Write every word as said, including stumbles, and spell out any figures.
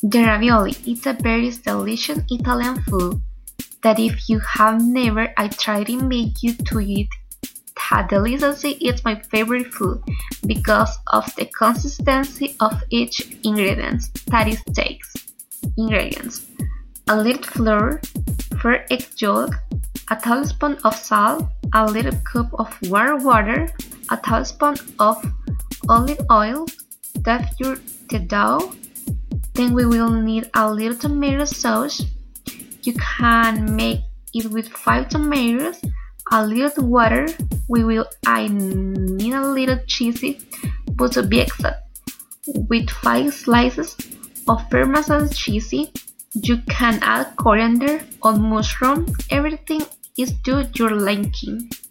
The ravioli is a very delicious Italian food that if you have never I try to make you to eat that deliciously. It's my favorite food because of the consistency of each ingredient that it takes. Ingredients: a little flour, four egg yolk, a tablespoon of salt, a little cup of warm water, a tablespoon of olive oil. Then your the dough. Then we will need a little tomato sauce. You can make it with five tomatoes, a little water. We will I need a little cheesy, but to be exact, with five slices of Parmesan cheese. You can add coriander or mushroom. Everything is to your liking.